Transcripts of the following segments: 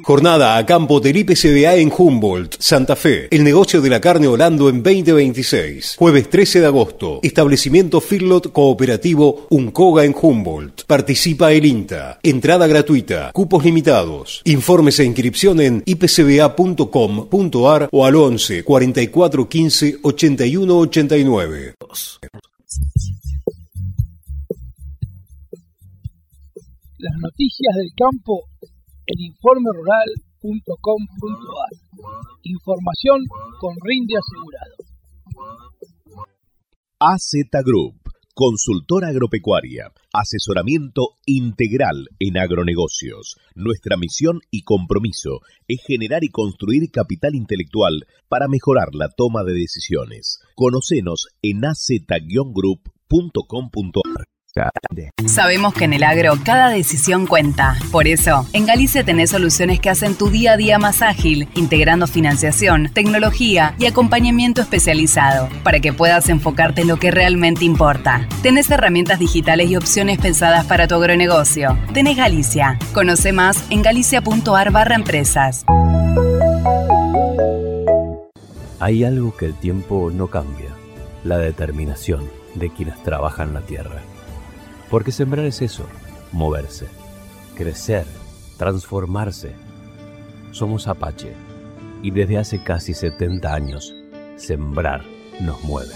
Jornada a campo del IPCBA en Humboldt, Santa Fe. El negocio de la carne Orlando en 2026. Jueves 13 de agosto. Establecimiento Feedlot Cooperativo Uncoga en Humboldt. Participa el INTA. Entrada gratuita. Cupos limitados. Informes e inscripción en ipcba.com.ar o al 11 44 15 81 89. Las noticias del campo en informerural.com.ar. Información con rinde asegurado. AZ Group, consultora agropecuaria, asesoramiento integral en agronegocios. Nuestra misión y compromiso es generar y construir capital intelectual para mejorar la toma de decisiones. Conocenos en az-group.com.ar. Sabemos que en el agro cada decisión cuenta. Por eso, en Galicia tenés soluciones que hacen tu día a día más ágil, integrando financiación, tecnología y acompañamiento especializado, para que puedas enfocarte en lo que realmente importa. Tenés herramientas digitales y opciones pensadas para tu agronegocio. Tenés Galicia. Conoce más en galicia.ar/empresas. Hay algo que el tiempo no cambia: la determinación de quienes trabajan la tierra. Porque sembrar es eso, moverse, crecer, transformarse. Somos Apache y desde hace casi 70 años, sembrar nos mueve.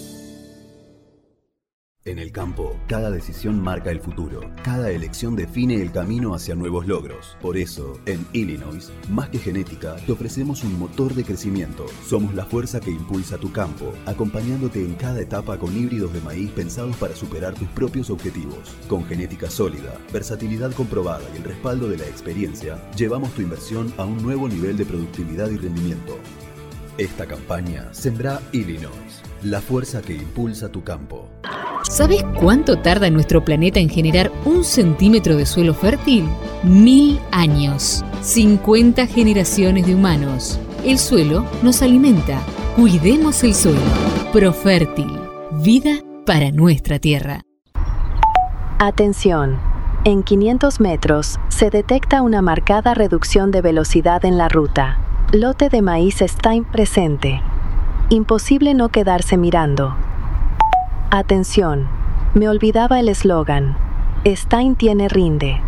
En el campo, cada decisión marca el futuro. Cada elección define el camino hacia nuevos logros. Por eso, en Illinois, más que genética, te ofrecemos un motor de crecimiento. Somos la fuerza que impulsa tu campo, acompañándote en cada etapa con híbridos de maíz pensados para superar tus propios objetivos. Con genética sólida, versatilidad comprobada y el respaldo de la experiencia, llevamos tu inversión a un nuevo nivel de productividad y rendimiento. Esta campaña Sembra Illinois, la fuerza que impulsa tu campo. ¿Sabes cuánto tarda nuestro planeta en generar 1 centímetro de suelo fértil? 1000 años. 50 generaciones de humanos. El suelo nos alimenta. Cuidemos el suelo. Profértil. Vida para nuestra tierra. Atención. En 500 metros se detecta una marcada reducción de velocidad en la ruta. Lote de maíz está presente. Imposible no quedarse mirando. Atención, me olvidaba el eslogan. Stein tiene rinde.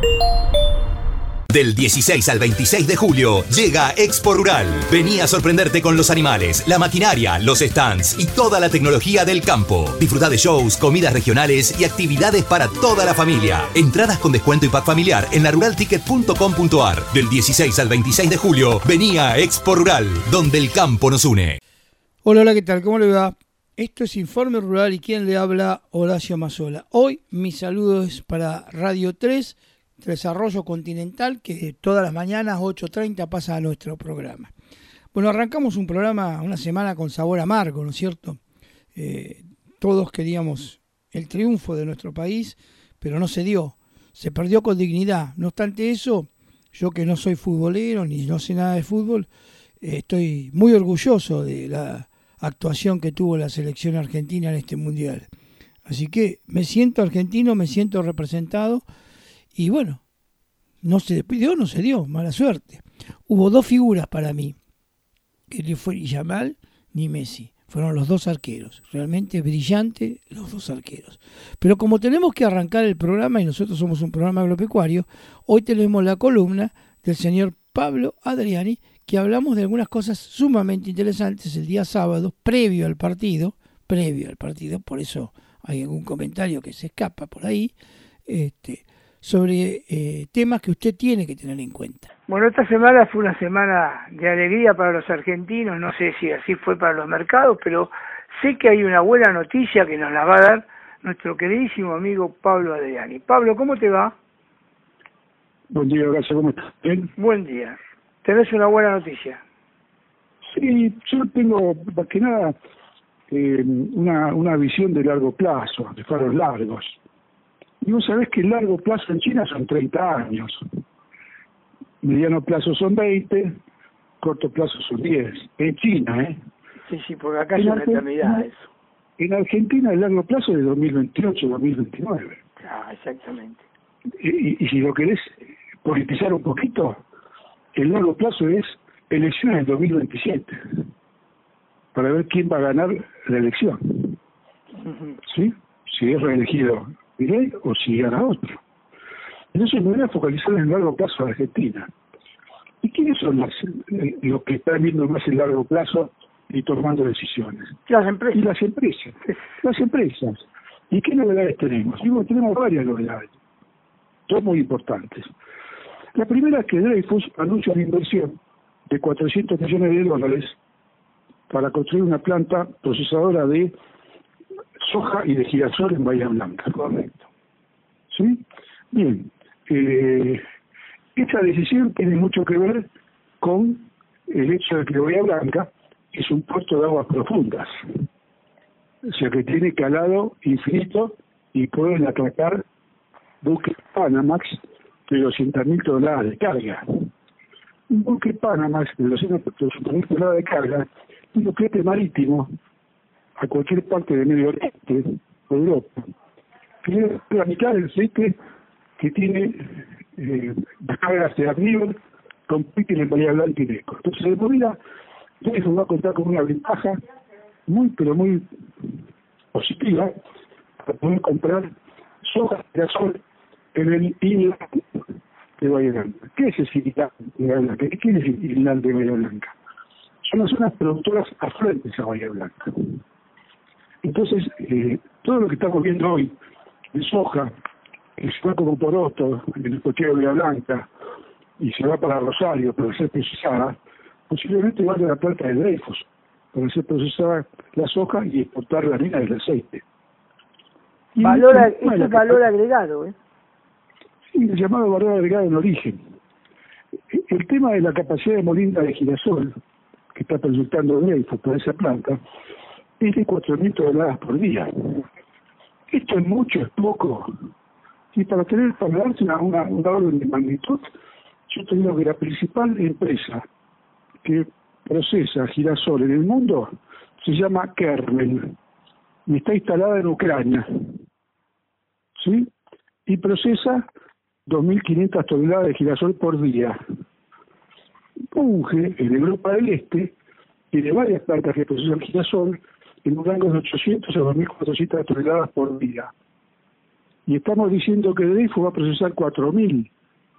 Del 16 al 26 de julio llega Expo Rural. Vení a sorprenderte con los animales, la maquinaria, los stands y toda la tecnología del campo. Disfruta de shows, comidas regionales y actividades para toda la familia. Entradas con descuento y pack familiar en laruralticket.com.ar. Del 16 al 26 de julio, vení a Expo Rural, donde el campo nos une. Hola, ¿qué tal? ¿Cómo le va? Esto es Informe Rural y quien le habla, Horacio Mazzola. Hoy mi saludo es para Radio 3, Desarrollo Continental, que todas las mañanas 8:30 pasa a nuestro programa. Bueno, arrancamos un programa, una semana con sabor amargo, ¿no es cierto? Todos queríamos el triunfo de nuestro país, pero no se dio, se perdió con dignidad. No obstante eso, yo que no soy futbolero ni no sé nada de fútbol, estoy muy orgulloso de la actuación que tuvo la selección argentina en este mundial. Así que me siento argentino, me siento representado y bueno, no se dio, mala suerte. Hubo 2 figuras para mí, que no fue ni Yamal ni Messi, fueron los 2 arqueros, realmente brillante los 2 arqueros. Pero como tenemos que arrancar el programa y nosotros somos un programa agropecuario, hoy tenemos la columna del señor Pablo Adriani, que hablamos de algunas cosas sumamente interesantes el día sábado, previo al partido, por eso hay algún comentario que se escapa por ahí, sobre temas que usted tiene que tener en cuenta. Bueno, esta semana fue una semana de alegría para los argentinos, no sé si así fue para los mercados, pero sé que hay una buena noticia que nos la va a dar nuestro queridísimo amigo Pablo Adriani. Pablo, ¿cómo te va? Buen día, gracias, ¿cómo estás? ¿Bien? Buen día. ¿Tenés una buena noticia? Sí, yo tengo, más que nada, una visión de largo plazo, de faros largos. Y vos sabés que el largo plazo en China son 30 años. Mediano plazo son 20, corto plazo son 10. En China, ¿eh? Sí, porque acá es una eternidad eso. En Argentina el largo plazo es de 2028, 2029. Ah, exactamente. Y si lo querés politizar un poquito, el largo plazo es elecciones en 2027, para ver quién va a ganar la elección. ¿Sí? Si es reelegido Milei o si gana otro. Entonces me voy a focalizar en el largo plazo de Argentina. ¿Y quiénes son los que están viendo más el largo plazo y tomando decisiones? Las empresas. Y las empresas. Las empresas. ¿Y qué novedades tenemos? Digo, tenemos varias novedades, todas muy importantes. La primera es que Dreyfus anuncia una inversión de $400 millones para construir una planta procesadora de soja y de girasol en Bahía Blanca. Correcto. ¿Sí? Bien. Esta decisión tiene mucho que ver con el hecho de que Bahía Blanca es un puerto de aguas profundas, o sea que tiene calado infinito y pueden atracar buques Panamax de 200.000 toneladas de carga. Un buque Panamax de 200.000 toneladas de carga, un buquete marítimo a cualquier parte de Medio Oriente o Europa, tiene la mitad del flete que tiene las cargas de Admiral, compiten en Bahía Blanca y Neco. Entonces, de movida, eso va a contar con una ventaja muy, pero muy positiva para poder comprar soja de girasol en el inland de Bahía Blanca. ¿Qué es ese inland de Bahía Blanca? ¿Qué es el inland de Bahía Blanca? Son las zonas productoras afluentes a Bahía Blanca. Entonces, todo lo que estamos viendo hoy de soja, que se va como poroto en el cochero de Bahía Blanca y se va para Rosario para ser procesada, posiblemente vaya a la planta de Dreyfus para ser procesada la soja y exportar la harina del aceite. Es valor agregado, ¿eh? Sí, el llamado valor agregado en origen. El tema de la capacidad de molina de girasol que está proyectando Dreyfus para esa planta es de 4.000 toneladas por día. Esto es mucho, es poco. Y para darte una orden de magnitud, yo te digo que la principal empresa que procesa girasol en el mundo se llama Kernel y está instalada en Ucrania, ¿sí? Y procesa 2.500 toneladas de girasol por día. Bunge, en Europa del Este, tiene varias plantas que procesan girasol en un rango de 800 a 2.400 toneladas por día. Y estamos diciendo que Dreyfus va a procesar 4.000,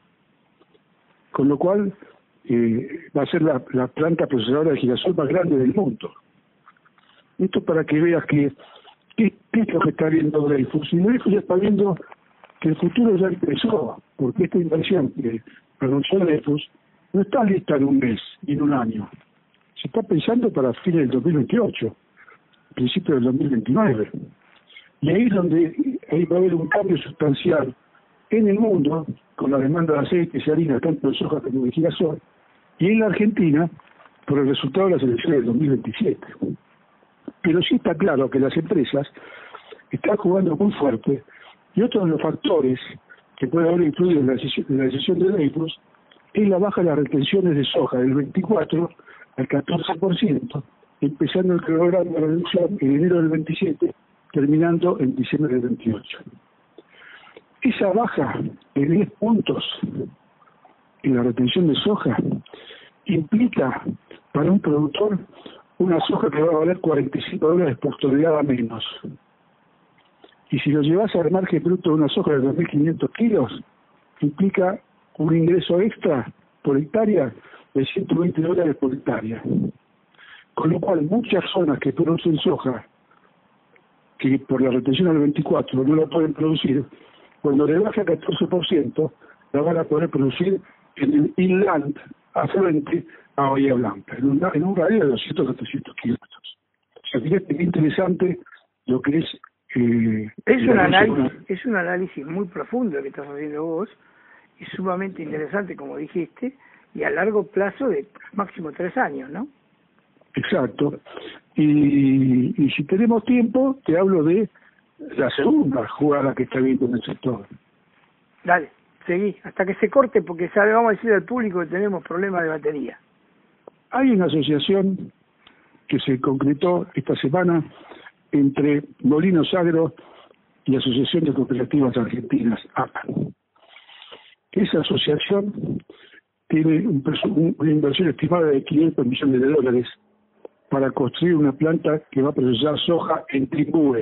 con lo cual va a ser la planta procesadora de girasol más grande del mundo. Esto para que veas qué es lo que está viendo Dreyfus. Y Dreyfus ya está viendo que el futuro ya empezó, porque esta inversión que anunció Dreyfus no está lista en un mes ni en un año. Se está pensando para fines del 2028, principio del 2029. Y ahí es donde va a haber un cambio sustancial en el mundo, con la demanda de aceites y harina, tanto de soja como de girasol, y en la Argentina, por el resultado de las elecciones del 2027. Pero sí está claro que las empresas están jugando muy fuerte, y otro de los factores que puede haber influido en la decisión de Dreyfus es la baja de las retenciones de soja del 24 al 14%, empezando el programa de reducción en enero del 27, terminando en diciembre del 28. Esa baja de 10 puntos en la retención de soja implica para un productor una soja que va a valer $45 por tonelada menos. Y si lo llevas al margen bruto de una soja de 2.500 kilos, implica un ingreso extra por hectárea de $120 por hectárea. Con lo cual, muchas zonas que producen soja, que por la retención al 24 no la pueden producir, cuando le baja 14%, la van a poder producir en el inland, afluente a Bahía Blanca, en un radio de 200 a 300 kilómetros. O sea, fíjate qué interesante lo que es... Es un análisis muy profundo que estás haciendo vos, y sumamente interesante, como dijiste, y a largo plazo de máximo 3 años, ¿no? Exacto. Y si tenemos tiempo, te hablo de la segunda jugada que está viendo en el sector. Dale, seguí, hasta que se corte, porque vamos a decir al público que tenemos problemas de batería. Hay una asociación que se concretó esta semana entre Molinos Agro y la Asociación de Cooperativas Argentinas, APA. Esa asociación tiene una inversión estimada de $500 millones para construir una planta que va a procesar soja en trimbúes.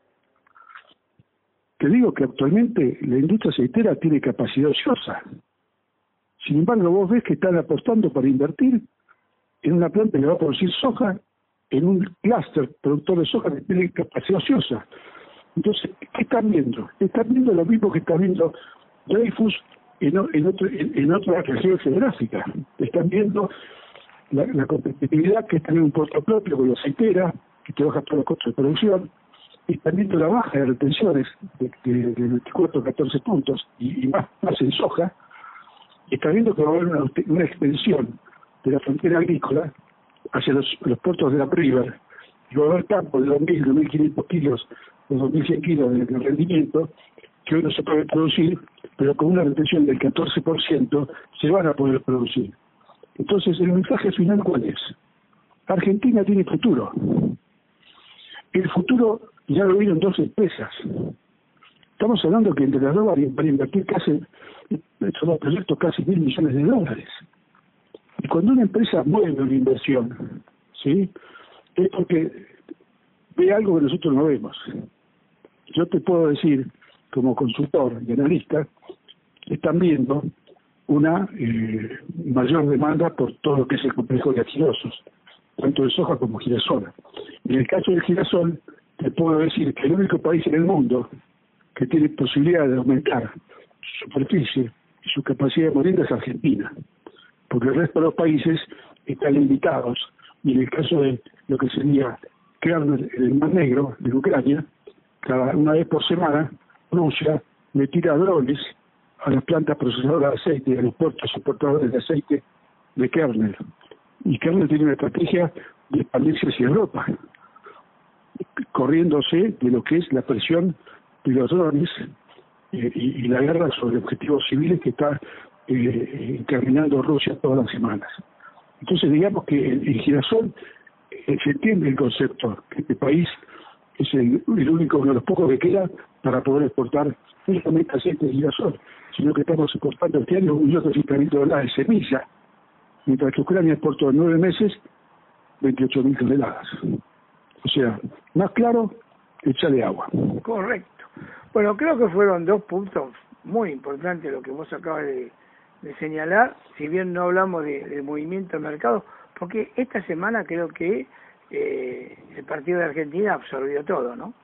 Te digo que actualmente la industria aceitera tiene capacidad ociosa. Sin embargo, vos ves que están apostando para invertir en una planta que va a producir soja, en un clúster productor de soja que tiene capacidad ociosa. Entonces, ¿qué están viendo? Están viendo lo mismo que está viendo Dreyfus en otra región geográfica. Están viendo la competitividad que es tener un puerto propio con la aceitera, que te baja todos los costos de producción. Están viendo la baja de retenciones de 24 a 14 puntos y más en soja. Están viendo que va a haber una extensión de la frontera agrícola hacia los puertos de la River, y va a haber campos de 2.000, 2.500 kilos o 2.100 kilos de rendimiento que hoy no se puede producir, pero con una retención del 14% se van a poder producir. Entonces, el mensaje final, ¿cuál es? Argentina tiene futuro. El futuro ya lo vieron 2 empresas. Estamos hablando que entre las dos van a invertir casi, estos 2 proyectos, casi $1.000 millones. Y cuando una empresa mueve una inversión, ¿sí?, es porque ve algo que nosotros no vemos. Yo te puedo decir, como consultor y analista, están viendo una mayor demanda por todo lo que es el complejo de argilosos, tanto de soja como girasol. En el caso del girasol, te puedo decir que el único país en el mundo que tiene posibilidad de aumentar su superficie y su capacidad de molienda es Argentina, porque el resto de los países están limitados, y en el caso de lo que sería Kernel en el Mar Negro, de Ucrania, una vez por semana, Rusia le tira drones a las plantas procesadoras de aceite y a los puertos exportadores de aceite de Kernel. Y Kernel tiene una estrategia de expandirse hacia Europa, corriéndose de lo que es la presión de los drones y la guerra sobre objetivos civiles que está terminando Rusia todas las semanas. Entonces, digamos que el girasol se entiende el concepto, que este país es el único, uno de los pocos que queda para poder exportar no solamente aceite de girasol, sino que estamos exportando este año 1.200.000 toneladas de semilla, mientras que Ucrania exportó en 9 meses 28.000 toneladas. O sea, más claro, échale agua. Correcto. Bueno, creo que fueron 2 puntos muy importantes lo que vos acabas de señalar, si bien no hablamos de movimiento de mercado, porque esta semana creo que el partido de Argentina absorbió todo, ¿no?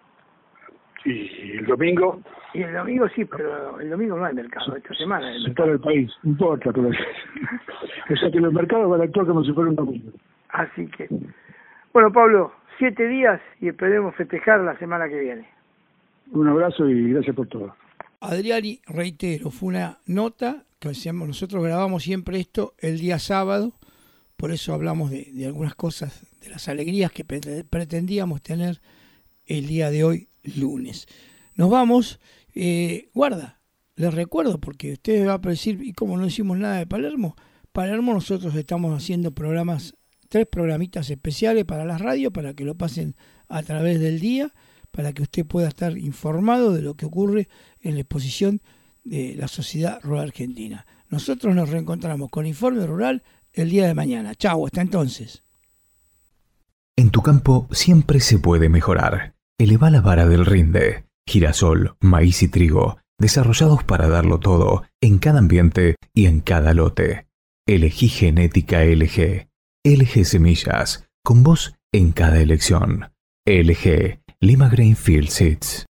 Y el domingo... Y el domingo sí, pero el domingo no hay mercado, esta semana hay mercado. Para el país, no importa. Pero... o sea que los mercados van a actuar como si fuera un domingo. Así que... Bueno, Pablo, 7 días y esperemos festejar la semana que viene. Un abrazo y gracias por todo. Adriani, reitero, fue una nota que hacíamos, nosotros grabamos siempre esto el día sábado, por eso hablamos de algunas cosas, de las alegrías que pretendíamos tener el día de hoy, lunes. Nos vamos, guarda, les recuerdo, porque ustedes van a decir, ¿y cómo no hicimos nada de Palermo? Palermo nosotros estamos haciendo 3 programitas especiales para la radio, para que lo pasen a través del día, para que usted pueda estar informado de lo que ocurre en la exposición de la Sociedad Rural Argentina. Nosotros nos reencontramos con Informe Rural el día de mañana. Chau, hasta entonces. En tu campo siempre se puede mejorar. Eleva la vara del rinde. Girasol, maíz y trigo, desarrollados para darlo todo, en cada ambiente y en cada lote. Elegí genética LG. LG Semillas, con vos en cada elección. LG, Lima Grainfield Seeds.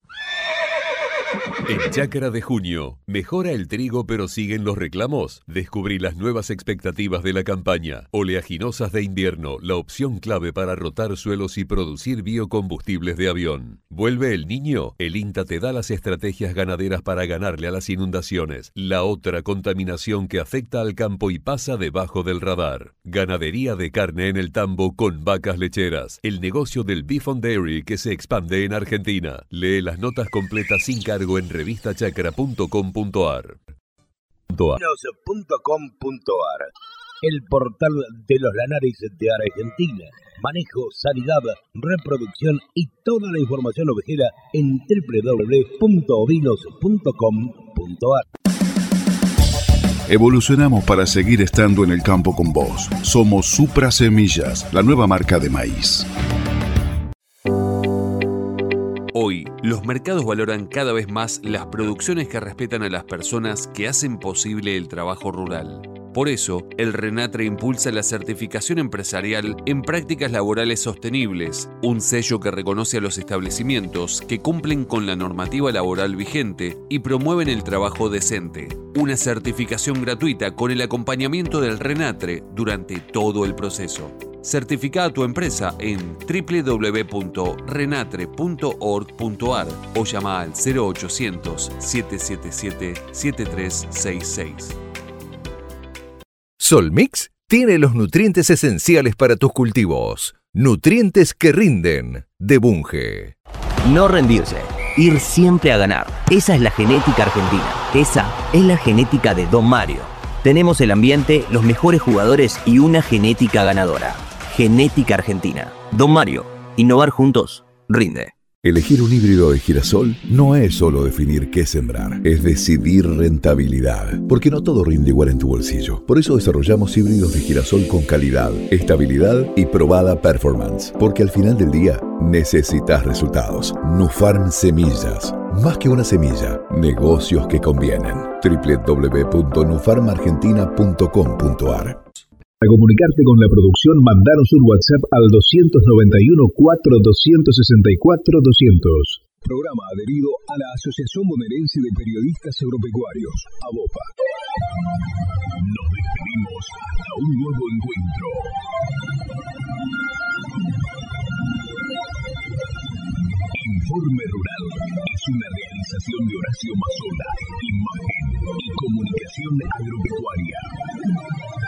En Chácara de Junio, ¿mejora el trigo pero siguen los reclamos? Descubrí las nuevas expectativas de la campaña. Oleaginosas de invierno, la opción clave para rotar suelos y producir biocombustibles de avión. ¿Vuelve el niño? El INTA te da las estrategias ganaderas para ganarle a las inundaciones. La otra contaminación que afecta al campo y pasa debajo del radar. Ganadería de carne en el tambo con vacas lecheras. El negocio del Beef on Dairy que se expande en Argentina. Lee las notas completas sin cargo en revistachacra.com.ar. Vinos.com.ar, el portal de los lanares de Argentina. Manejo, sanidad, reproducción y toda la información ovejera en www.ovinos.com.ar. Evolucionamos para seguir estando en el campo con vos. Somos Supra Semillas, la nueva marca de maíz. Hoy, los mercados valoran cada vez más las producciones que respetan a las personas que hacen posible el trabajo rural. Por eso, el RENATRE impulsa la certificación empresarial en prácticas laborales sostenibles, un sello que reconoce a los establecimientos que cumplen con la normativa laboral vigente y promueven el trabajo decente. Una certificación gratuita con el acompañamiento del RENATRE durante todo el proceso. Certifica a tu empresa en www.renatre.org.ar o llama al 0800-777-7366. Solmix tiene los nutrientes esenciales para tus cultivos. Nutrientes que rinden, de Bunge. No rendirse, ir siempre a ganar. Esa es la genética argentina. Esa es la genética de Don Mario. Tenemos el ambiente, los mejores jugadores y una genética ganadora. Genética argentina. Don Mario, innovar juntos, rinde. Elegir un híbrido de girasol no es solo definir qué sembrar, es decidir rentabilidad, porque no todo rinde igual en tu bolsillo. Por eso desarrollamos híbridos de girasol con calidad, estabilidad y probada performance, porque al final del día necesitas resultados. Nufarm Semillas, más que una semilla, negocios que convienen. www.nufarmargentina.com.ar. Para comunicarte con la producción, mandanos un WhatsApp al 291 4 264 200. Programa adherido a la Asociación Bonaerense de Periodistas Agropecuarios, ABOPA. Nos despedimos hasta un nuevo encuentro. Informe Rural es una realización de Horacio Mazola, imagen y comunicación agropecuaria.